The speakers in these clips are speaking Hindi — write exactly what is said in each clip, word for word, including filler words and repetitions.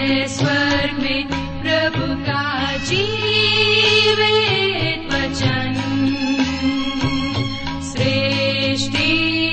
है स्वर्ग में प्रभु का जीवित वचन। सृष्टि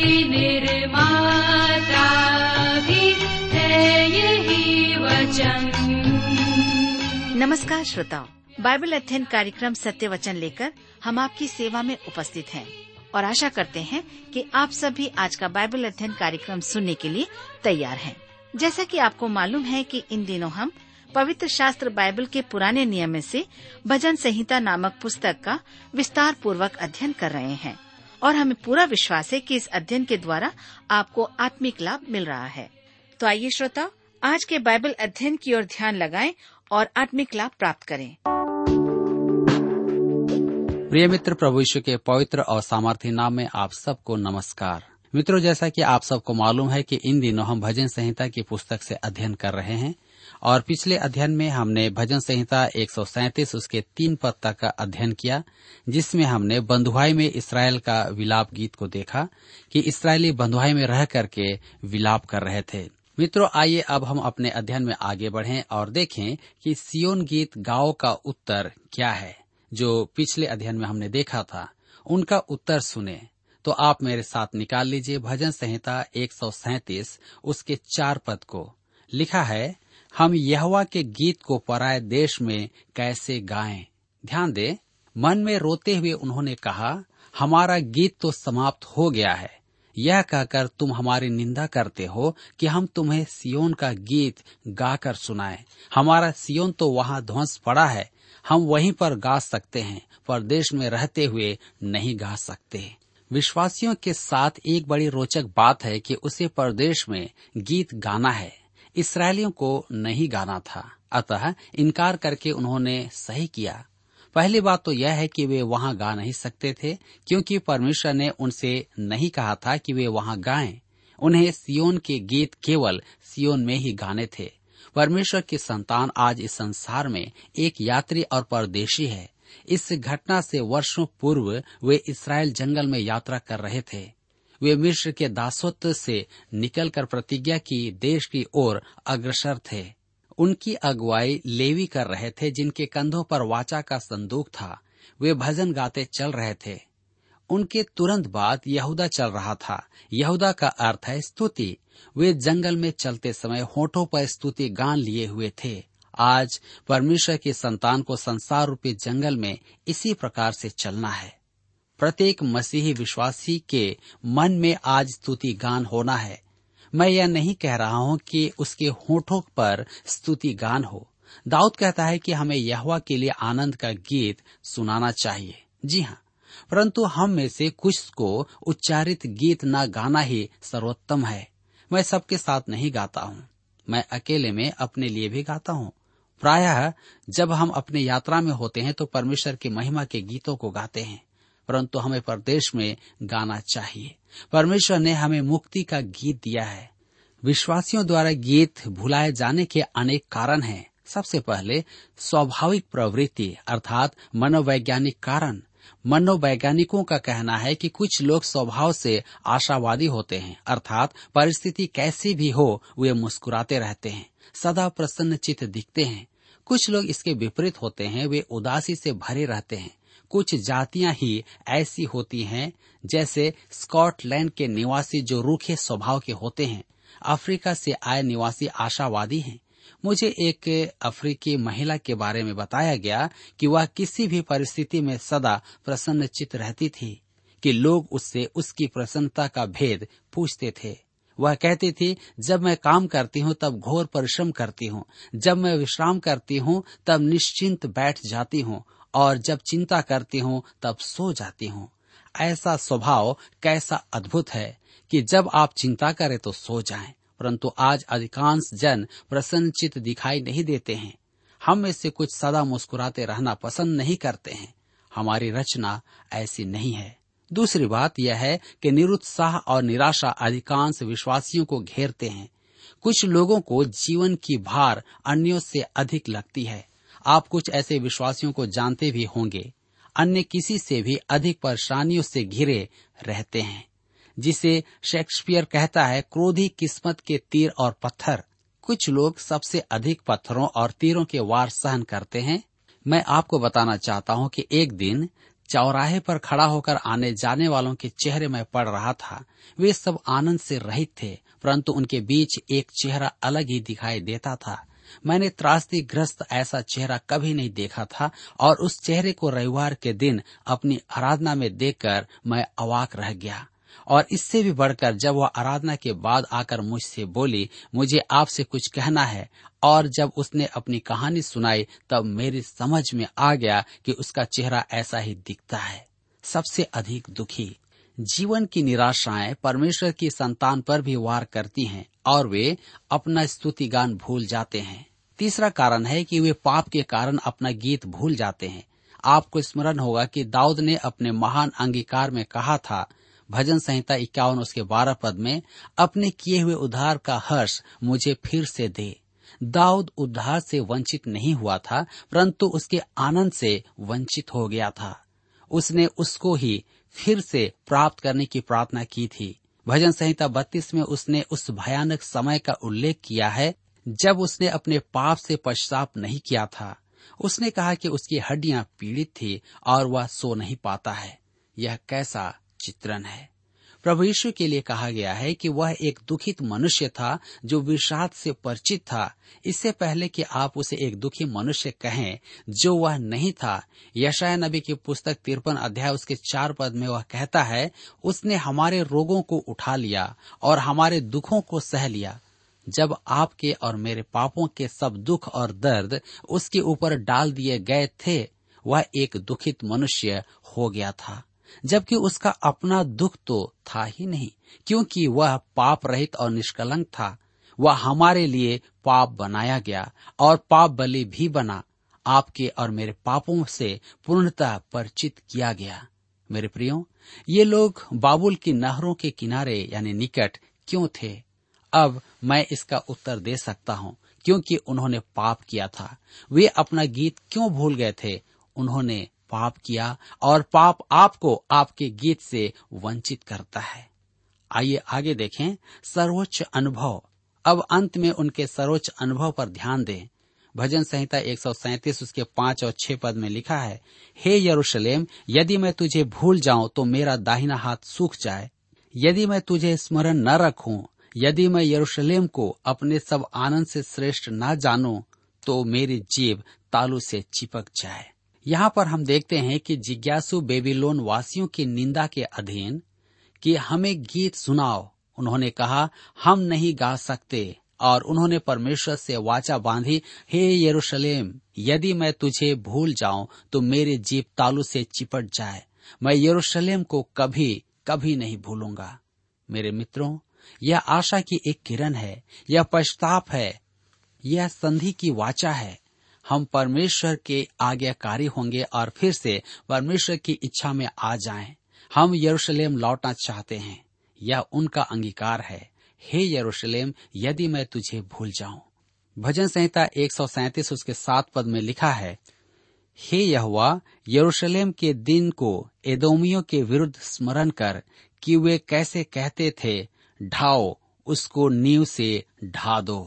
निर्माता भी है यही वचन। नमस्कार श्रोताओ, बाइबल अध्ययन कार्यक्रम सत्य वचन लेकर हम आपकी सेवा में उपस्थित हैं और आशा करते हैं कि आप सभी आज का बाइबल अध्ययन कार्यक्रम सुनने के लिए तैयार हैं। जैसा कि आपको मालूम है कि इन दिनों हम पवित्र शास्त्र बाइबल के पुराने नियम में से भजन संहिता नामक पुस्तक का विस्तार पूर्वक अध्ययन कर रहे हैं और हमें पूरा विश्वास है कि इस अध्ययन के द्वारा आपको आत्मिक लाभ मिल रहा है। तो आइए श्रोताओ, आज के बाइबल अध्ययन की ओर ध्यान लगाएं और आत्मिक लाभ प्राप्त करें। प्रिय मित्र, प्रभु यीशु के पवित्र और सामर्थी नाम में आप सबको नमस्कार। मित्रों, जैसा कि आप सबको मालूम है कि इन दिनों हम भजन संहिता की पुस्तक से अध्ययन कर रहे हैं और पिछले अध्ययन में हमने भजन संहिता एक सौ सैंतीस उसके तीन पद तक का अध्ययन किया, जिसमें हमने बंधुआई में इस्राएल का विलाप गीत को देखा कि इस्राएली बंधुआई में रह करके विलाप कर रहे थे। मित्रों, आइए अब हम अपने अध्ययन में आगे बढ़ें और देखें कि सियोन गीत गाओ का उत्तर क्या है। जो पिछले अध्ययन में हमने देखा था, उनका उत्तर सुने। तो आप मेरे साथ निकाल लीजिए भजन संहिता एक सौ सैंतीस उसके चार पद को। लिखा है, हम यहोवा के गीत को पराए देश में कैसे गाएं। ध्यान दें, मन में रोते हुए उन्होंने कहा, हमारा गीत तो समाप्त हो गया है। यह कहकर तुम हमारी निंदा करते हो कि हम तुम्हें सियोन का गीत गाकर सुनाएं। हमारा सियोन तो वहाँ ध्वंस पड़ा है, हम वहीं पर गा सकते हैं, पर देश में रहते हुए नहीं गा सकते। विश्वासियों के साथ एक बड़ी रोचक बात है कि उसे परदेश में गीत गाना है, इस्राएलियों को नहीं गाना था। अतः इनकार करके उन्होंने सही किया। पहली बात तो यह है कि वे वहां गा नहीं सकते थे, क्योंकि परमेश्वर ने उनसे नहीं कहा था कि वे वहां गाएं। उन्हें सियोन के गीत केवल सियोन में ही गाने थे। परमेश्वर की संतान आज इस संसार में एक यात्री और परदेशी है। इस घटना से वर्षों पूर्व वे इस्राएल जंगल में यात्रा कर रहे थे। वे मिस्र के दासत्व से निकलकर प्रतिज्ञा की देश की ओर अग्रसर थे। उनकी अगुवाई लेवी कर रहे थे, जिनके कंधों पर वाचा का संदूक था। वे भजन गाते चल रहे थे। उनके तुरंत बाद यहूदा चल रहा था। यहूदा का अर्थ है स्तुति। वे जंगल में चलते समय होठों पर स्तुति गान लिए हुए थे। आज परमेश्वर की संतान को संसार रूपी जंगल में इसी प्रकार से चलना है। प्रत्येक मसीही विश्वासी के मन में आज स्तुति गान होना है। मैं यह नहीं कह रहा हूं कि उसके होठों पर स्तुति गान हो। दाऊद कहता है कि हमें यहोवा के लिए आनंद का गीत सुनाना चाहिए। जी हाँ, परंतु हम में से कुछ को उच्चारित गीत न गाना ही सर्वोत्तम है। मैं सबके साथ नहीं गाता हूँ, मैं अकेले में अपने लिए भी गाता हूँ। प्रायः जब हम अपने यात्रा में होते हैं तो परमेश्वर की महिमा के गीतों को गाते हैं, परंतु हमें परदेश में गाना चाहिए। परमेश्वर ने हमें मुक्ति का गीत दिया है। विश्वासियों द्वारा गीत भुलाए जाने के अनेक कारण हैं। सबसे पहले स्वाभाविक प्रवृत्ति अर्थात मनोवैज्ञानिक कारण। मनोवैज्ञानिकों का कहना है कि कुछ लोग स्वभाव से आशावादी होते हैं, अर्थात परिस्थिति कैसी भी हो वे मुस्कुराते रहते हैं, सदा प्रसन्नचित्त दिखते हैं। कुछ लोग इसके विपरीत होते हैं, वे उदासी से भरे रहते हैं। कुछ जातियां ही ऐसी होती हैं, जैसे स्कॉटलैंड के निवासी जो रूखे स्वभाव के होते हैं। अफ्रीका से आए निवासी आशावादी हैं। मुझे एक अफ्रीकी महिला के बारे में बताया गया कि वह किसी भी परिस्थिति में सदा प्रसन्नचित्त रहती थी कि लोग उससे उसकी प्रसन्नता का भेद पूछते थे। वह कहती थी, जब मैं काम करती हूँ तब घोर परिश्रम करती हूँ, जब मैं विश्राम करती हूँ तब निश्चिंत बैठ जाती हूँ और जब चिंता करती हूँ तब सो जाती हूँ। ऐसा स्वभाव कैसा अद्भुत है कि जब आप चिंता करें तो सो जाएं, परंतु आज अधिकांश जन प्रसन्नचित्त दिखाई नहीं देते हैं। हम में से कुछ सदा मुस्कुराते रहना पसंद नहीं करते हैं। हमारी रचना ऐसी नहीं है। दूसरी बात यह है कि निरुत्साह और निराशा अधिकांश विश्वासियों को घेरते हैं। कुछ लोगों को जीवन की भार अन्यों से अधिक लगती है। आप कुछ ऐसे विश्वासियों को जानते भी होंगे, अन्य किसी से भी अधिक परेशानियों से घिरे रहते हैं, जिसे शेक्सपियर कहता है क्रोधी किस्मत के तीर और पत्थर। कुछ लोग सबसे अधिक पत्थरों और तीरों के वार सहन करते हैं। मैं आपको बताना चाहता हूँ कि एक दिन चौराहे पर खड़ा होकर आने जाने वालों के चेहरे में पड़ रहा था। वे सब आनंद से रहित थे, परंतु उनके बीच एक चेहरा अलग ही दिखाई देता था। मैंने त्रासदीग्रस्त ऐसा चेहरा कभी नहीं देखा था और उस चेहरे को रविवार के दिन अपनी आराधना में देखकर मैं अवाक रह गया। और इससे भी बढ़कर जब वह आराधना के बाद आकर मुझसे बोली, मुझे आपसे कुछ कहना है, और जब उसने अपनी कहानी सुनाई तब मेरी समझ में आ गया कि उसका चेहरा ऐसा ही दिखता है। सबसे अधिक दुखी जीवन की निराशाएं परमेश्वर की संतान पर भी वार करती हैं और वे अपना स्तुति गान भूल जाते हैं। तीसरा कारण है कि वे पाप के कारण अपना गीत भूल जाते हैं। आपको स्मरण होगा कि दाऊद ने अपने महान अंगीकार में कहा था, भजन संहिता इक्यावन उसके बारह पद में, अपने किए हुए उद्धार का हर्ष मुझे फिर से दे। दाऊद उद्धार से वंचित नहीं हुआ था, परंतु उसके आनंद से वंचित हो गया था। उसने उसको ही फिर से प्राप्त करने की प्रार्थना की थी। भजन संहिता बत्तीस में उसने उस भयानक समय का उल्लेख किया है जब उसने अपने पाप से पश्चाताप नहीं किया था। उसने कहा कि उसकी हड्डियां पीड़ित थी और वह सो नहीं पाता है। यह कैसा चित्रण है। प्रभु यीशु के लिए कहा गया है कि वह एक दुखित मनुष्य था जो विषाद से परिचित था। इससे पहले कि आप उसे एक दुखी मनुष्य कहें जो वह नहीं था, यशायाह नबी की पुस्तक तिरपन अध्याय उसके चार पद में वह कहता है, उसने हमारे रोगों को उठा लिया और हमारे दुखों को सह लिया। जब आपके और मेरे पापों के सब दुख और दर्द उसके ऊपर डाल दिए गए थे, वह एक दुखित मनुष्य हो गया था, जबकि उसका अपना दुख तो था ही नहीं, क्योंकि वह पाप रहित और निष्कलंक था। वह हमारे लिए पाप बनाया गया और पाप बलि भी बना। आपके और मेरे पापों से पूर्णतः परिचित किया गया। मेरे प्रियो, ये लोग बाबुल की नहरों के किनारे यानी निकट क्यों थे? अब मैं इसका उत्तर दे सकता हूँ, क्योंकि उन्होंने पाप किया था। वे अपना गीत क्यों भूल गए थे? उन्होंने पाप किया और पाप आपको आपके गीत से वंचित करता है। आइए आगे देखें, सर्वोच्च अनुभव। अब अंत में उनके सर्वोच्च अनुभव पर ध्यान दें। भजन संहिता एक सौ सैंतीस उसके पांच और छह पद में लिखा है, हे यरूशलेम, यदि मैं तुझे भूल जाऊं तो मेरा दाहिना हाथ सूख जाए। यदि मैं तुझे स्मरण न रखूं, यदि मैं यरूशलेम को अपने सब आनंद से श्रेष्ठ न जानूं, तो मेरी जीभ तालू से चिपक जाए। यहाँ पर हम देखते हैं कि जिज्ञासु बेबीलोन वासियों की निंदा के अधीन कि हमें गीत सुनाओ, उन्होंने कहा हम नहीं गा सकते, और उन्होंने परमेश्वर से वाचा बांधी, हे यरूशलेम, यदि मैं तुझे भूल जाऊं तो मेरी जीभ तालू से चिपट जाए। मैं यरूशलेम को कभी कभी नहीं भूलूंगा। मेरे मित्रों, यह आशा की एक किरण है, यह पश्चाताप है, यह संधि की वाचा है। हम परमेश्वर के आज्ञाकारी होंगे और फिर से परमेश्वर की इच्छा में आ जाएं। हम यरूशलेम लौटना चाहते हैं, यह उनका अंगीकार है। हे यरूशलेम, यदि मैं तुझे भूल जाऊं। भजन संहिता एक सौ सैंतीस उसके सात पद में लिखा है, हे यहोवा, यरूशलेम के दिन को एदोमियों के विरुद्ध स्मरण कर कि वे कैसे कहते थे, ढाओ उसको नींव से ढा दो।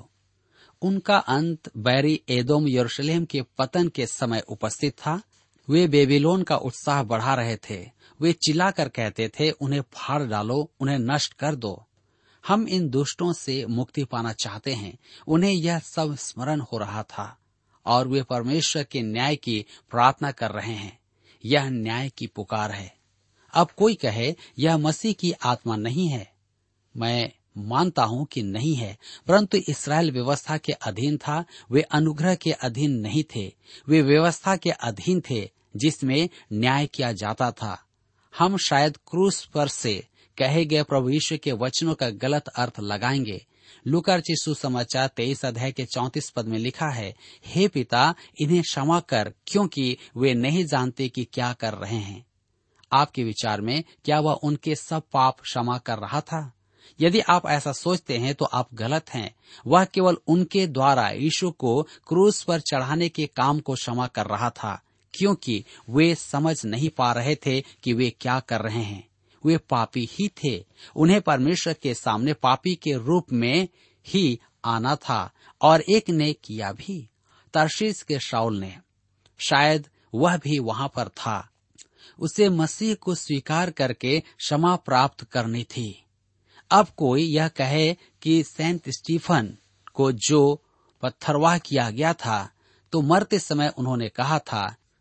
उनका अंत बैरी एदोम यरूशलेम के पतन के समय उपस्थित था। वे बेबीलोन का उत्साह बढ़ा रहे थे। वे चिल्लाकर कहते थे, उन्हें फाड़ डालो, उन्हें नष्ट कर दो। हम इन दुष्टों से मुक्ति पाना चाहते हैं। उन्हें यह सब स्मरण हो रहा था और वे परमेश्वर के न्याय की प्रार्थना कर रहे हैं। यह न्याय की पुकार है। अब कोई कहे यह मसीह की आत्मा नहीं है। मैं मानता हूं कि नहीं है, परंतु इस्राएल व्यवस्था के अधीन था। वे अनुग्रह के अधीन नहीं थे। वे व्यवस्था के अधीन थे जिसमें न्याय किया जाता था। हम शायद क्रूस पर से कहे गए प्रभु यीशु के वचनों का गलत अर्थ लगाएंगे। लूका रचित सुसमाचार तेईस अध्याय के चौंतीस पद में लिखा है, हे पिता, इन्हें क्षमा कर, क्योंकि वे नहीं जानते कि क्या कर रहे हैं। आपके विचार में क्या वह उनके सब पाप क्षमा कर रहा था? यदि आप ऐसा सोचते हैं तो आप गलत हैं। वह केवल उनके द्वारा यीशु को क्रूस पर चढ़ाने के काम को क्षमा कर रहा था, क्योंकि वे समझ नहीं पा रहे थे कि वे क्या कर रहे हैं। वे पापी ही थे। उन्हें परमेश्वर के सामने पापी के रूप में ही आना था और एक ने किया भी, तर्शीश के शाऊल ने। शायद वह भी वहां पर था। उसे मसीह को स्वीकार करके क्षमा प्राप्त करनी थी। अब कोई यह कहे कि सेंट स्टीफन को जो पत्थरवाह किया गया था, तो मरते समय उन्होंने कहा था,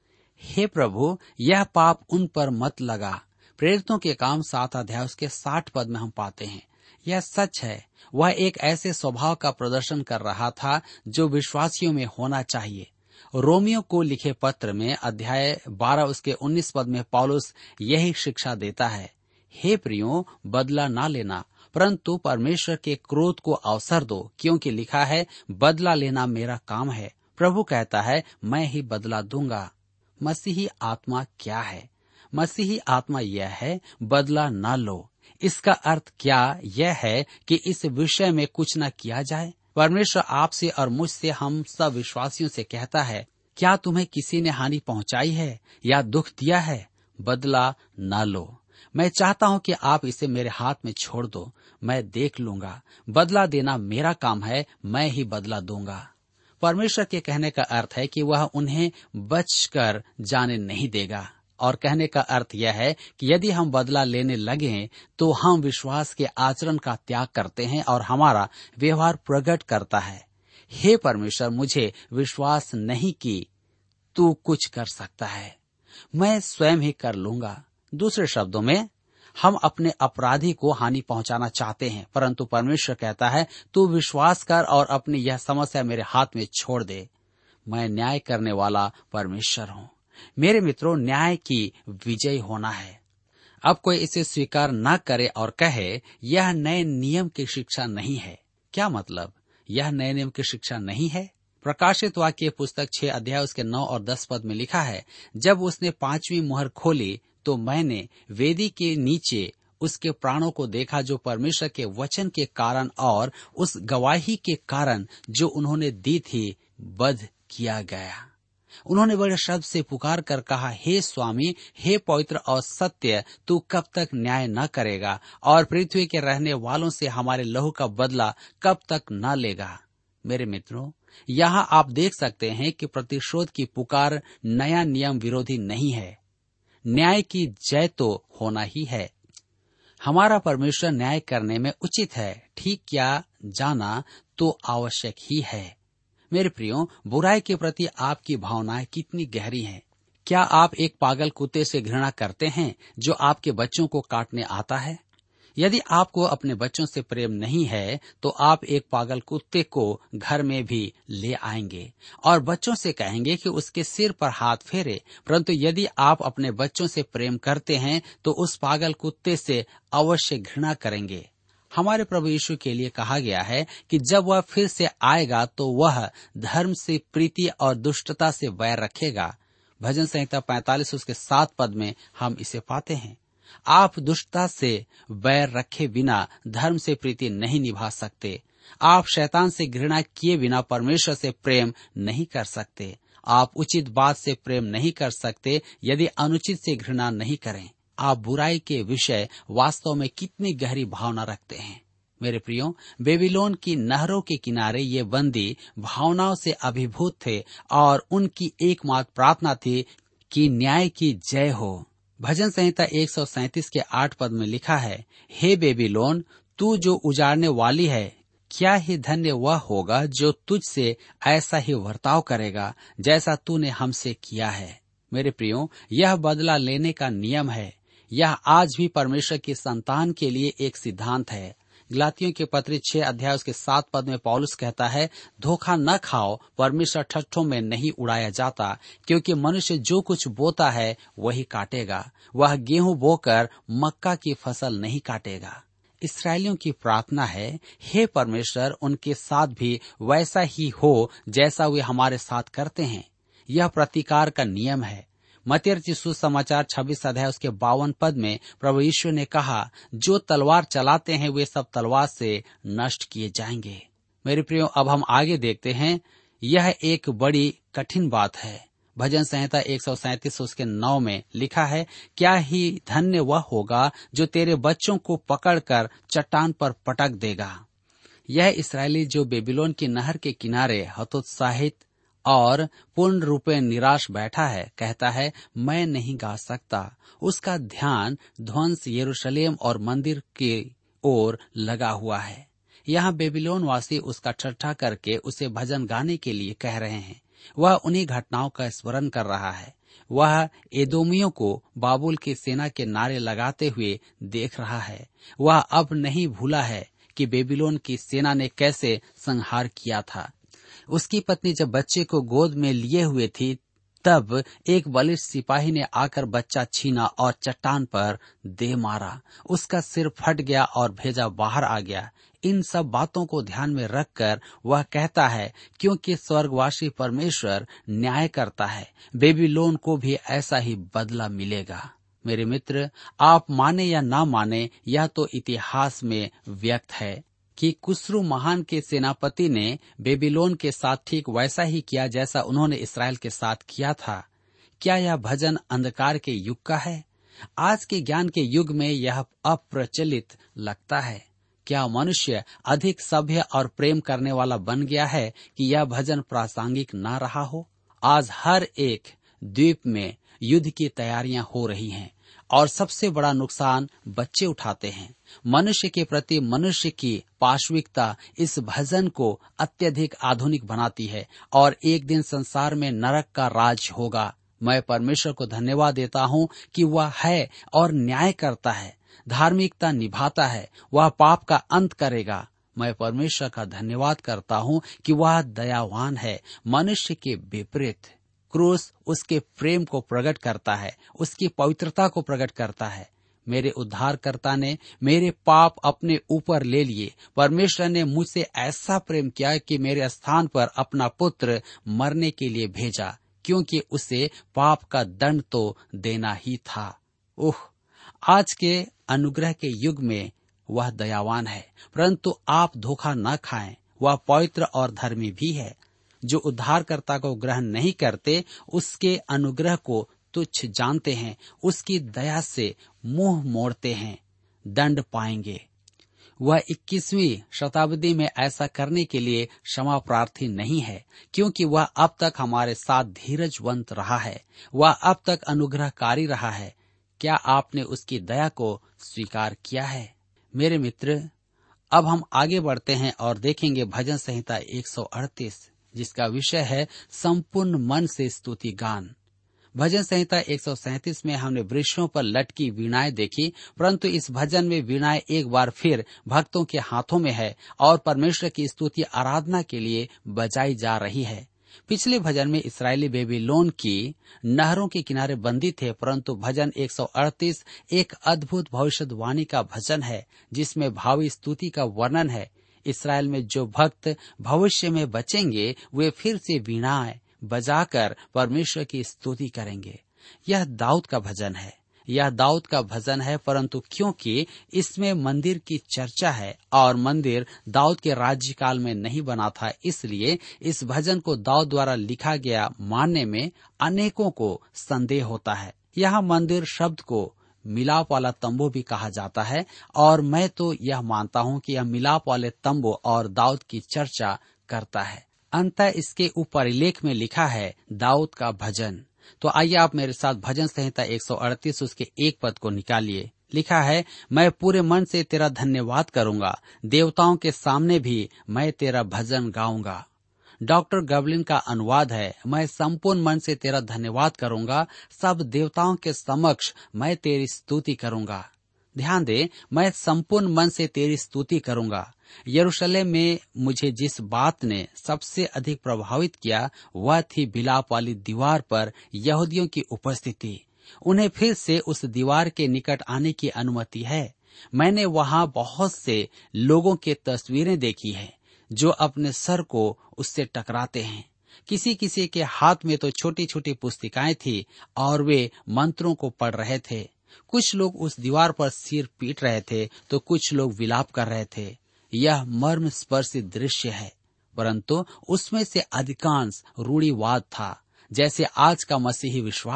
हे प्रभु, यह पाप उन पर मत लगा। प्रेरितों के काम सात अध्याय उसके साठ पद में हम पाते हैं। यह सच है। वह एक ऐसे स्वभाव का प्रदर्शन कर रहा था जो विश्वासियों में होना चाहिए। रोमियो को लिखे पत्र में अध्याय बारह उसके उन्नीस पद में पौलुस यही शिक्षा देता है, हे प्रियो, बदला ना लेना, परंतु परमेश्वर के क्रोध को अवसर दो, क्योंकि लिखा है, बदला लेना मेरा काम है, प्रभु कहता है, मैं ही बदला दूंगा। मसीही आत्मा क्या है? मसीही आत्मा यह है, बदला ना लो। इसका अर्थ क्या यह है कि इस विषय में कुछ न किया जाए। परमेश्वर आपसे और मुझसे, हम सब विश्वासियों से कहता है, क्या तुम्हें किसी ने हानि पहुंचाई है या दुख दिया है? बदला ना लो। मैं चाहता हूं कि आप इसे मेरे हाथ में छोड़ दो, मैं देख लूंगा। बदला देना मेरा काम है, मैं ही बदला दूंगा। परमेश्वर के कहने का अर्थ है कि वह उन्हें बचकर जाने नहीं देगा। और कहने का अर्थ यह है कि यदि हम बदला लेने लगे तो हम विश्वास के आचरण का त्याग करते हैं और हमारा व्यवहार प्रकट करता है, हे परमेश्वर, मुझे विश्वास नहीं कि तू कुछ कर सकता है, मैं स्वयं ही कर लूंगा। दूसरे शब्दों में, हम अपने अपराधी को हानि पहुंचाना चाहते हैं, परंतु परमेश्वर कहता है, तू विश्वास कर और अपनी यह समस्या मेरे हाथ में छोड़ दे। मैं न्याय करने वाला परमेश्वर हूँ। मेरे मित्रों, न्याय की विजय होना है। अब कोई इसे स्वीकार न करे और कहे यह नए नियम की शिक्षा नहीं है। क्या मतलब? यह नए नियम की शिक्षा नहीं है? प्रकाशित वाक्य पुस्तक छह अध्याय उसके नौ और दस पद में लिखा है, जब उसने पांचवी मुहर खोली तो मैंने वेदी के नीचे उसके प्राणों को देखा, जो परमेश्वर के वचन के कारण और उस गवाही के कारण जो उन्होंने दी थी, वध किया गया। उन्होंने बड़े शब्द से पुकार कर कहा, हे स्वामी, हे पवित्र और सत्य, तू कब तक न्याय न करेगा और पृथ्वी के रहने वालों से हमारे लहू का बदला कब तक न लेगा। मेरे मित्रों, यहाँ आप देख सकते हैं कि प्रतिशोध की पुकार नया नियम विरोधी नहीं है। न्याय की जय तो होना ही है। हमारा परमेश्वर न्याय करने में उचित है। ठीक किया जाना तो आवश्यक ही है। मेरे प्रियो, बुराई के प्रति आपकी भावनाएं कितनी गहरी हैं। क्या आप एक पागल कुत्ते से घृणा करते हैं जो आपके बच्चों को काटने आता है? यदि आपको अपने बच्चों से प्रेम नहीं है तो आप एक पागल कुत्ते को घर में भी ले आएंगे और बच्चों से कहेंगे कि उसके सिर पर हाथ फेरे। परंतु यदि आप अपने बच्चों से प्रेम करते हैं तो उस पागल कुत्ते से अवश्य घृणा करेंगे। हमारे प्रभु यीशु के लिए कहा गया है कि जब वह फिर से आएगा तो वह धर्म से प्रीति और दुष्टता से वैर रखेगा। भजन संहिता पैंतालीस उसके सात पद में हम इसे पाते हैं। आप दुष्टता से वैर रखे बिना धर्म से प्रीति नहीं निभा सकते। आप शैतान से घृणा किए बिना परमेश्वर से प्रेम नहीं कर सकते। आप उचित बात से प्रेम नहीं कर सकते यदि अनुचित से घृणा नहीं करें। आप बुराई के विषय वास्तव में कितनी गहरी भावना रखते हैं। मेरे प्रियो, बेबीलोन की नहरों के किनारे ये बंदी भावनाओं से अभिभूत थे और उनकी एकमात्र प्रार्थना थी कि न्याय की जय हो। भजन संहिता एक सौ सैंतीस के आठ पद में लिखा है, हे बेबीलोन, तू जो उजाड़ने वाली है, क्या ही धन्य वह होगा जो तुझसे ऐसा ही वर्ताव करेगा जैसा तूने हमसे किया है। मेरे प्रियो, यह बदला लेने का नियम है। यह आज भी परमेश्वर की संतान के लिए एक सिद्धांत है। गलातियों के पत्र छह अध्याय उसके सात पद में पौलुस कहता है, धोखा न खाओ, परमेश्वर ठट्ठों में नहीं उड़ाया जाता, क्योंकि मनुष्य जो कुछ बोता है वही काटेगा। वह गेहूं बोकर मक्का की फसल नहीं काटेगा। इस्राएलियों की प्रार्थना है, हे परमेश्वर, उनके साथ भी वैसा ही हो जैसा वे हमारे साथ करते हैं। यह प्रतिकार का नियम है। मत्ती रचित सुसमाचार छब्बीस अध्याय उसके बावन पद में प्रभु यीशु ने कहा, जो तलवार चलाते हैं वे सब तलवार से नष्ट किए जाएंगे। मेरे प्रियो, अब हम आगे देखते हैं। यह एक बड़ी कठिन बात है। भजन संहिता एक सौ सैंतीस उसके नौ में लिखा है, क्या ही धन्य वह होगा जो तेरे बच्चों को पकड़कर चट्टान पर पटक देगा। यह इसराइली जो बेबीलोन की नहर के किनारे हतोत्साहित और पूर्ण रूपे निराश बैठा है, कहता है मैं नहीं गा सकता। उसका ध्यान ध्वंस यरूशलेम और मंदिर की ओर लगा हुआ है। यहाँ बेबीलोन वासी उसका ठट्ठा करके उसे भजन गाने के लिए कह रहे हैं। वह उन्हीं घटनाओं का स्मरण कर रहा है। वह एदोमियों को बाबुल की सेना के नारे लगाते हुए देख रहा है। वह अब नहीं भूला है कि बेबीलोन की सेना ने कैसे संहार किया था। उसकी पत्नी जब बच्चे को गोद में लिए हुए थी, तब एक बलिष्ठ सिपाही ने आकर बच्चा छीना और चट्टान पर दे मारा। उसका सिर फट गया और भेजा बाहर आ गया। इन सब बातों को ध्यान में रखकर वह कहता है, क्योंकि स्वर्गवासी परमेश्वर न्याय करता है, बेबीलोन को भी ऐसा ही बदला मिलेगा। मेरे मित्र, आप माने या ना माने, यह तो इतिहास में व्यक्त है कि कुस्रू महान के सेनापति ने बेबीलोन के साथ ठीक वैसा ही किया जैसा उन्होंने इसराइल के साथ किया था। क्या यह भजन अंधकार के युग का है? आज के ज्ञान के युग में यह अप्रचलित लगता है। क्या मनुष्य अधिक सभ्य और प्रेम करने वाला बन गया है कि यह भजन प्रासंगिक न रहा हो? आज हर एक द्वीप में युद्ध की तैयारियां हो रही हैं और सबसे बड़ा नुकसान बच्चे उठाते हैं। मनुष्य के प्रति मनुष्य की पाशविकता इस भजन को अत्यधिक आधुनिक बनाती है और एक दिन संसार में नरक का राज होगा। मैं परमेश्वर को धन्यवाद देता हूँ कि वह है और न्याय करता है, धार्मिकता निभाता है, वह पाप का अंत करेगा। मैं परमेश्वर का धन्यवाद करता हूँ कि वह दयावान है। मनुष्य के विपरीत क्रूस उसके प्रेम को प्रकट करता है, उसकी पवित्रता को प्रकट करता है। मेरे उद्धारकर्ता ने मेरे पाप अपने ऊपर ले लिए। परमेश्वर ने मुझसे ऐसा प्रेम किया कि मेरे स्थान पर अपना पुत्र मरने के लिए भेजा, क्योंकि उसे पाप का दंड तो देना ही था। उह, आज के अनुग्रह के युग में वह दयावान है, परंतु आप धोखा न खाएं, वह पवित्र और धर्मी भी है। जो उद्धारकर्ता को ग्रहण नहीं करते, उसके अनुग्रह को तुच्छ जानते हैं, उसकी दया से मुंह मोड़ते हैं, दंड पाएंगे। वह इक्कीसवीं शताब्दी में ऐसा करने के लिए क्षमा प्रार्थी नहीं है, क्योंकि वह अब तक हमारे साथ धीरजवंत रहा है, वह अब तक अनुग्रहकारी रहा है। क्या आपने उसकी दया को स्वीकार किया है? मेरे मित्र, अब हम आगे बढ़ते हैं और देखेंगे भजन संहिता एक सौ अड़तीस, जिसका विषय है संपूर्ण मन से स्तुति गान। भजन संहिता एक सौ सैंतीस में हमने वृक्षों पर लटकी वीणाएं देखी, परंतु इस भजन में वीणाएं एक बार फिर भक्तों के हाथों में है और परमेश्वर की स्तुति आराधना के लिए बजाई जा रही है। पिछले भजन में इस्राएली बेबीलोन की नहरों के किनारे बंदी थे, परंतु भजन एक सौ अड़तीस एक अद्भुत भविष्यवाणी का भजन है, जिसमें भावी स्तुति का वर्णन है। इस्राएल में जो भक्त भविष्य में बचेंगे, वे फिर से वीणाएं बजाकर परमेश्वर की स्तुति करेंगे। यह दाऊद का भजन है, यह दाऊद का भजन है, परंतु क्योंकि इसमें मंदिर की चर्चा है और मंदिर दाऊद के राज्यकाल में नहीं बना था, इसलिए इस भजन को दाऊद द्वारा लिखा गया मानने में अनेकों को संदेह होता है। यहाँ मंदिर शब्द को मिलाप वाला तंबू भी कहा जाता है और मैं तो यह मानता हूँ कि यह मिलाप वाले तंबू और दाऊद की चर्चा करता है। अंततः इसके ऊपर लेख में लिखा है दाऊद का भजन। तो आइए आप मेरे साथ भजन संहिता एक सौ अड़तीस उसके एक पद को निकालिए। लिखा है, मैं पूरे मन से तेरा धन्यवाद करूंगा, देवताओं के सामने भी मैं तेरा भजन गाऊंगा। डॉक्टर गबलिन का अनुवाद है, मैं संपूर्ण मन से तेरा धन्यवाद करूंगा, सब देवताओं के समक्ष मैं तेरी स्तुति करूंगा। ध्यान दे, मैं संपूर्ण मन से तेरी स्तुति करूंगा। यरूशलेम में मुझे जिस बात ने सबसे अधिक प्रभावित किया, वह थी बिलाप वाली दीवार पर यहूदियों की उपस्थिति। उन्हें फिर से उस दीवार के निकट आने की अनुमति है। मैंने वहां बहुत से लोगों की तस्वीरें देखी हैं, जो अपने सर को उससे टकराते हैं। किसी किसी के हाथ में तो छोटी छोटी पुस्तिकाएं थी और वे मंत्रों को पढ़ रहे थे। कुछ लोग उस दीवार पर सिर पीट रहे थे, तो कुछ लोग विलाप कर रहे थे। यह मर्म स्पर्शी दृश्य है, परंतु उसमें से अधिकांश रूढ़िवाद था, जैसे आज का मसीही विश्वास।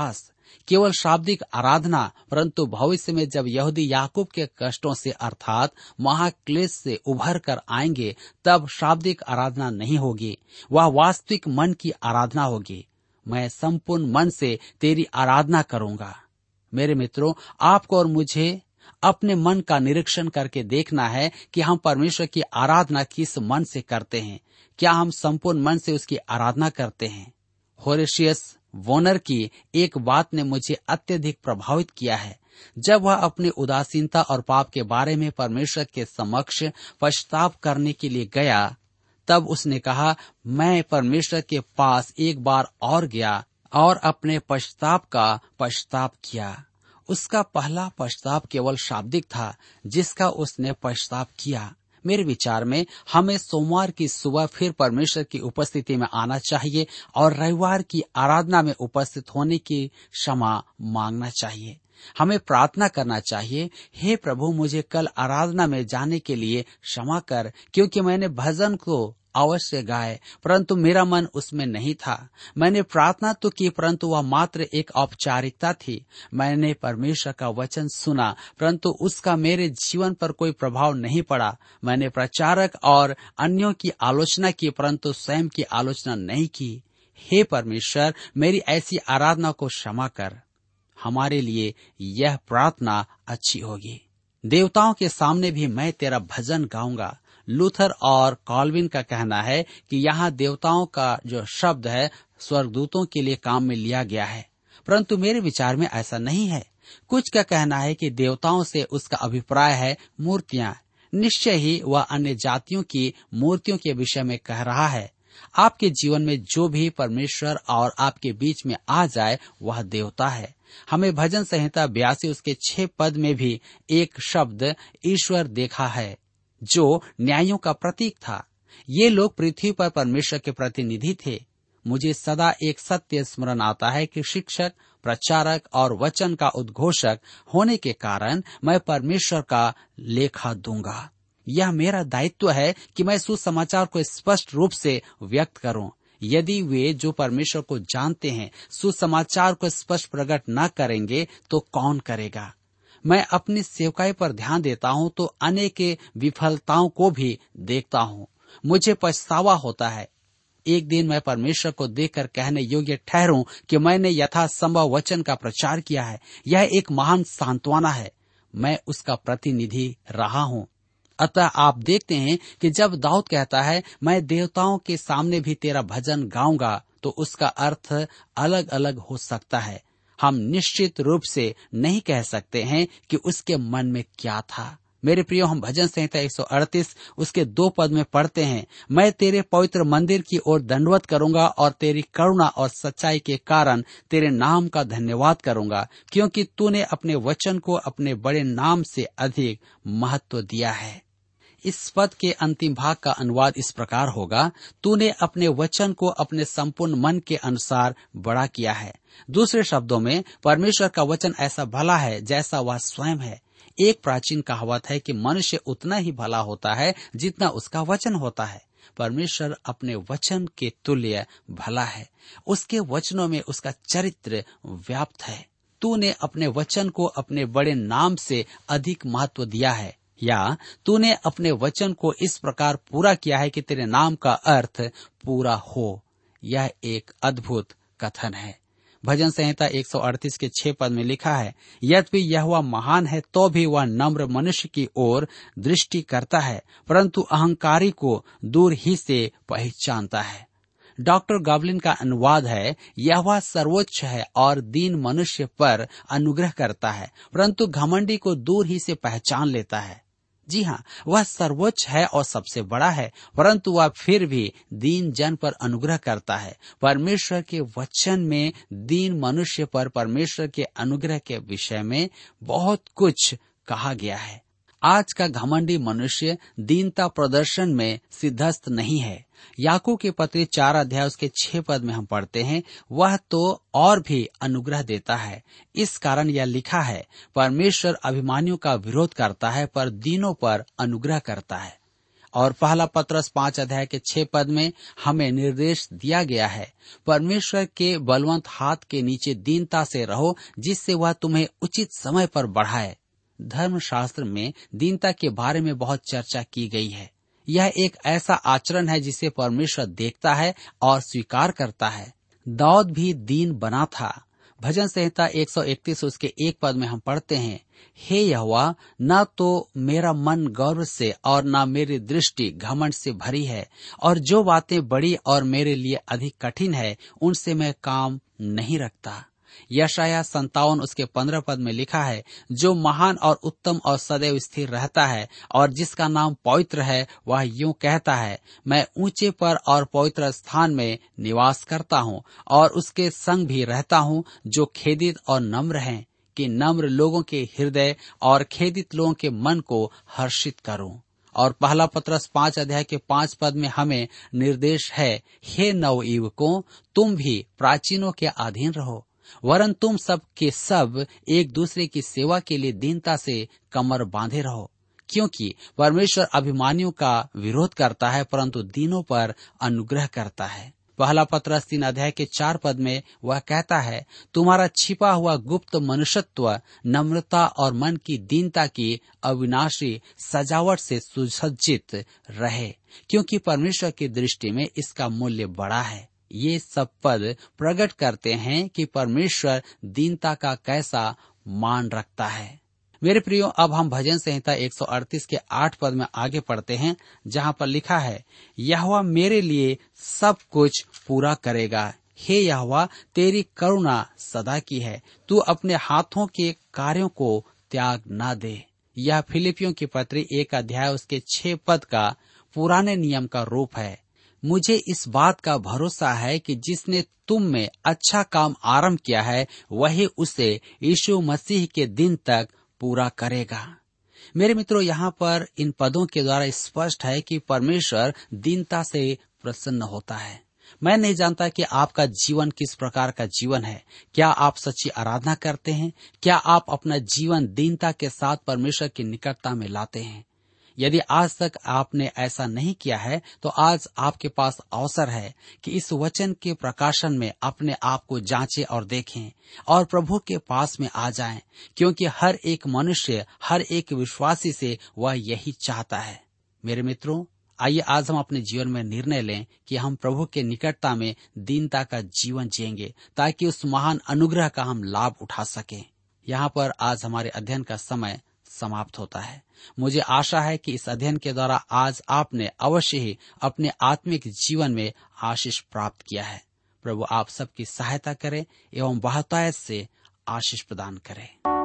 केवल शाब्दिक आराधना, परंतु भविष्य में जब यहूदी याकूब के कष्टों से अर्थात महाक्लेश से उभर कर आएंगे, तब शाब्दिक आराधना नहीं होगी, वह वास्तविक मन की आराधना होगी। मैं संपूर्ण मन से तेरी आराधना करूंगा। मेरे मित्रों, आपको और मुझे अपने मन का निरीक्षण करके देखना है कि हम परमेश्वर की आराधना किस मन से करते हैं। क्या हम संपूर्ण मन से उसकी आराधना करते हैं? होरेशियस वोनर की एक बात ने मुझे अत्यधिक प्रभावित किया है। जब वह अपनी उदासीनता और पाप के बारे में परमेश्वर के समक्ष पश्चाताप करने के लिए गया, तब उसने कहा, मैं परमेश्वर के पास एक बार और गया और अपने पश्चाताप का पश्चाताप किया। उसका पहला पश्चाताप केवल शाब्दिक था, जिसका उसने पश्चाताप किया। मेरे विचार में हमें सोमवार की सुबह फिर परमेश्वर की उपस्थिति में आना चाहिए और रविवार की आराधना में उपस्थित होने की क्षमा मांगना चाहिए। हमें प्रार्थना करना चाहिए, हे प्रभु, मुझे कल आराधना में जाने के लिए क्षमा कर, क्योंकि मैंने भजन को अवश्य गाए, परंतु मेरा मन उसमें नहीं था। मैंने प्रार्थना तो की, परंतु वह मात्र एक औपचारिकता थी। मैंने परमेश्वर का वचन सुना, परंतु उसका मेरे जीवन पर कोई प्रभाव नहीं पड़ा। मैंने प्रचारक और अन्यों की आलोचना की, परंतु स्वयं की आलोचना नहीं की। हे परमेश्वर, मेरी ऐसी आराधना को क्षमा कर। हमारे लिए यह प्रार्थना अच्छी होगी। देवताओं के सामने भी मैं तेरा भजन गाऊंगा। लूथर और कॉल्विन का कहना है कि यहाँ देवताओं का जो शब्द है स्वर्गदूतों के लिए काम में लिया गया है, परंतु मेरे विचार में ऐसा नहीं है। कुछ का कहना है कि देवताओं से उसका अभिप्राय है मूर्तियां। निश्चय ही वह अन्य जातियों की मूर्तियों के विषय में कह रहा है। आपके जीवन में जो भी परमेश्वर और आपके बीच में आ जाए वह देवता है। हमें भजन संहिता बयासी उसके छह पद में भी एक शब्द ईश्वर देखा है, जो न्यायों का प्रतीक था। ये लोग पृथ्वी पर परमेश्वर के प्रतिनिधि थे। मुझे सदा एक सत्य स्मरण आता है कि शिक्षक, प्रचारक और वचन का उद्घोषक होने के कारण मैं परमेश्वर का लेखा दूंगा। यह मेरा दायित्व है कि मैं सुसमाचार को स्पष्ट रूप से व्यक्त करूं। यदि वे जो परमेश्वर को जानते हैं सुसमाचार को स्पष्ट प्रकट न करेंगे तो कौन करेगा? मैं अपनी सेवकाई पर ध्यान देता हूं तो अनेक विफलताओं को भी देखता हूं। मुझे पछतावा होता है। एक दिन मैं परमेश्वर को देखकर कहने योग्य ठहरूं कि मैंने यथासंभव वचन का प्रचार किया है। यह एक महान सांत्वना है। मैं उसका प्रतिनिधि रहा हूं। अतः आप देखते हैं कि जब दाऊद कहता है मैं देवताओं के सामने भी तेरा भजन गाऊंगा, तो उसका अर्थ अलग अलग हो सकता है। हम निश्चित रूप से नहीं कह सकते हैं कि उसके मन में क्या था। मेरे प्रियो, हम भजन संहिता एक सौ अड़तीस उसके दो पद में पढ़ते हैं, मैं तेरे पवित्र मंदिर की ओर दंडवत करूंगा और तेरी करुणा और सच्चाई के कारण तेरे नाम का धन्यवाद करूंगा, क्योंकि तूने अपने वचन को अपने बड़े नाम से अधिक महत्व दिया है। इस पद के अंतिम भाग का अनुवाद इस प्रकार होगा, तूने अपने वचन को अपने संपूर्ण मन के अनुसार बड़ा किया है। दूसरे शब्दों में, परमेश्वर का वचन ऐसा भला है जैसा वह स्वयं है। एक प्राचीन कहावत है कि मनुष्य उतना ही भला होता है जितना उसका वचन होता है। परमेश्वर अपने वचन के तुल्य भला है। उसके वचनों में उसका चरित्र व्याप्त है। तूने अपने वचन को अपने बड़े नाम से अधिक महत्व दिया है, या तूने अपने वचन को इस प्रकार पूरा किया है कि तेरे नाम का अर्थ पूरा हो। यह एक अद्भुत कथन है। भजन संहिता एक सौ अड़तीस के छह पद में लिखा है, यद्यपि यहोवा महान है तो भी वह नम्र मनुष्य की ओर दृष्टि करता है, परंतु अहंकारी को दूर ही से पहचानता है। डॉक्टर गॉबलिन का अनुवाद है, यहोवा सर्वोच्च है और दीन मनुष्य पर अनुग्रह करता है, परंतु घमंडी को दूर ही से पहचान लेता है। जी हाँ, वह सर्वोच्च है और सबसे बड़ा है, परंतु वह फिर भी दीन जन पर अनुग्रह करता है। परमेश्वर के वचन में दीन मनुष्य पर परमेश्वर के अनुग्रह के विषय में बहुत कुछ कहा गया है। आज का घमंडी मनुष्य दीनता प्रदर्शन में सिद्धस्त नहीं है। याकूब के पत्र चार अध्याय उसके छह पद में हम पढ़ते हैं, वह तो और भी अनुग्रह देता है। इस कारण यह लिखा है, परमेश्वर अभिमानियों का विरोध करता है पर दीनों पर अनुग्रह करता है। और पहला पत्रस पांच अध्याय के छह पद में हमें निर्देश दिया गया है, परमेश्वर के बलवंत हाथ के नीचे दीनता से रहो, जिससे वह तुम्हें उचित समय पर बढ़ाए। धर्मशास्त्र में दीनता के बारे में बहुत चर्चा की गई है। यह एक ऐसा आचरण है जिसे परमेश्वर देखता है और स्वीकार करता है। दाऊद भी दीन बना था। भजन संहिता एक सौ इकतीस उसके एक पद में हम पढ़ते हैं, हे यहोवा, न तो मेरा मन गौरव से और न मेरी दृष्टि घमंड से भरी है, और जो बातें बड़ी और मेरे लिए अधिक कठिन है उनसे मैं काम नहीं रखता। यशाया संतावन उसके पंद्रह पद में लिखा है, जो महान और उत्तम और सदैव स्थिर रहता है और जिसका नाम पवित्र है, वह यूं कहता है, मैं ऊंचे पर और पवित्र स्थान में निवास करता हूँ और उसके संग भी रहता हूँ, जो खेदित और नम्र हैं, कि नम्र लोगों के हृदय और खेदित लोगों के मन को हर्षित करूं। और पहला पत्रस पांच अध्याय के पांच पद में हमें निर्देश है, हे नवयुवकों, तुम भी प्राचीनों के अधीन रहो, वरन तुम सब के सब एक दूसरे की सेवा के लिए दीनता से कमर बांधे रहो, क्योंकि परमेश्वर अभिमानियों का विरोध करता है परंतु दीनों पर अनुग्रह करता है। पहला पत्रस तीन अध्याय के चार पद में वह कहता है, तुम्हारा छिपा हुआ गुप्त मनुष्यत्व नम्रता और मन की दीनता की अविनाशी सजावट से सुसज्जित रहे, क्योंकि परमेश्वर की दृष्टि में इसका मूल्य बड़ा है। ये सब पद प्रकट करते हैं कि परमेश्वर दीनता का कैसा मान रखता है। मेरे प्रियो, अब हम भजन संहिता एक सौ अड़तीस के आठ पद में आगे पढ़ते हैं, जहाँ पर लिखा है, यहोवा मेरे लिए सब कुछ पूरा करेगा। हे यहोवा, तेरी करुणा सदा की है, तू अपने हाथों के कार्यों को त्याग न दे। यह फिलिपियों की पत्री एक अध्याय उसके छह पद का पुराने नियम का रूप है। मुझे इस बात का भरोसा है कि जिसने तुम में अच्छा काम आरंभ किया है, वही उसे यीशु मसीह के दिन तक पूरा करेगा। मेरे मित्रों, यहाँ पर इन पदों के द्वारा स्पष्ट है कि परमेश्वर दीनता से प्रसन्न होता है। मैं नहीं जानता कि आपका जीवन किस प्रकार का जीवन है। क्या आप सच्ची आराधना करते हैं? क्या आप अपना जीवन दीनता के साथ परमेश्वर की निकटता में लाते हैं? यदि आज तक आपने ऐसा नहीं किया है, तो आज आपके पास अवसर है कि इस वचन के प्रकाशन में अपने आप को जांचें और देखें और प्रभु के पास में आ जाएं, क्योंकि हर एक मनुष्य, हर एक विश्वासी से वह यही चाहता है। मेरे मित्रों, आइए आज हम अपने जीवन में निर्णय लें कि हम प्रभु के निकटता में दीनता का जीवन जिएंगे, ताकि उस महान अनुग्रह का हम लाभ उठा सकें। यहाँ पर आज हमारे अध्ययन का समय समाप्त होता है। मुझे आशा है कि इस अध्ययन के द्वारा आज आपने अवश्य ही अपने आत्मिक जीवन में आशीष प्राप्त किया है। प्रभु आप सबकी सहायता करे एवं बहुतायत से आशीष प्रदान करे।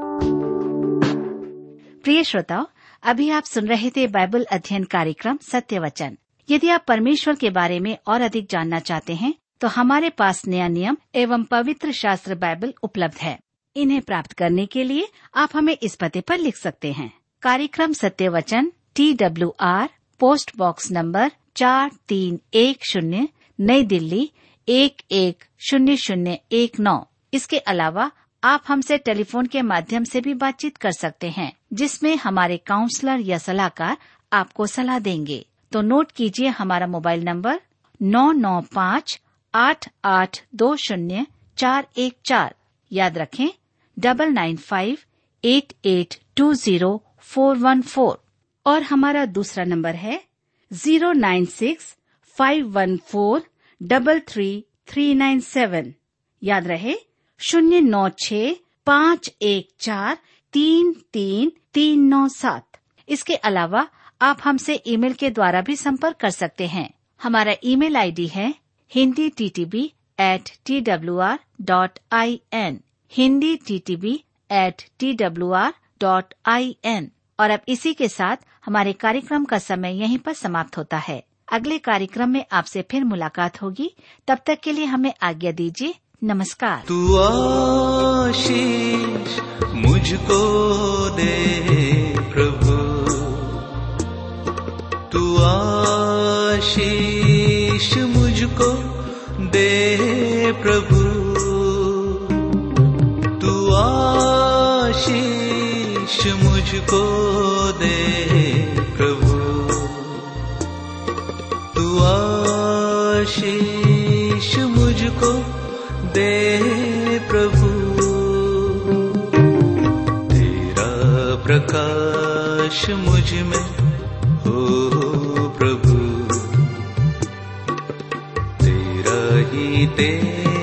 प्रिय श्रोताओ, अभी आप सुन रहे थे बाइबल अध्ययन कार्यक्रम सत्य वचन। यदि आप परमेश्वर के बारे में और अधिक जानना चाहते हैं, तो हमारे पास नया नियम एवं पवित्र शास्त्र बाइबल उपलब्ध है। इन्हें प्राप्त करने के लिए आप हमें इस पते पर लिख सकते हैं, कार्यक्रम Satya Vachan, T W R, post box number चार तीन एक शून्य, नई दिल्ली एक एक शून्य शून्य एक नौ। इसके अलावा आप हमसे टेलीफोन के माध्यम से भी बातचीत कर सकते हैं, जिसमें हमारे काउंसलर या सलाहकार आपको सलाह देंगे। तो नोट कीजिए हमारा मोबाइल नंबर नौ नौ पाँच आठ आठ दो शून्य चार एक चार। याद रखें, double nine five eight eight two zero four one four. और हमारा दूसरा नंबर है zero nine six five one four double three three nine seven. याद रहे, शून्य नौ छ पाँच एक चार तीन तीन तीन नौ सात। इसके अलावा आप हमसे ईमेल के द्वारा भी संपर्क कर सकते हैं। हमारा ईमेल आईडी है Hindi T T B at T W R dot I N, Hindi T T B at T W R dot I N. और अब इसी के साथ हमारे कार्यक्रम का समय यहीं पर समाप्त होता है। अगले कार्यक्रम में आपसे फिर मुलाकात होगी। तब तक के लिए हमें आज्ञा दीजिए। नमस्कार। तू आशीष मुझको दे प्रभु, तू आशीष मुझको दे प्रभु, तू आशीष मुझको दे प्रभु। आशीष मुझको दे प्रभु, तेरा प्रकाश मुझ में हो प्रभु, तेरा ही तेज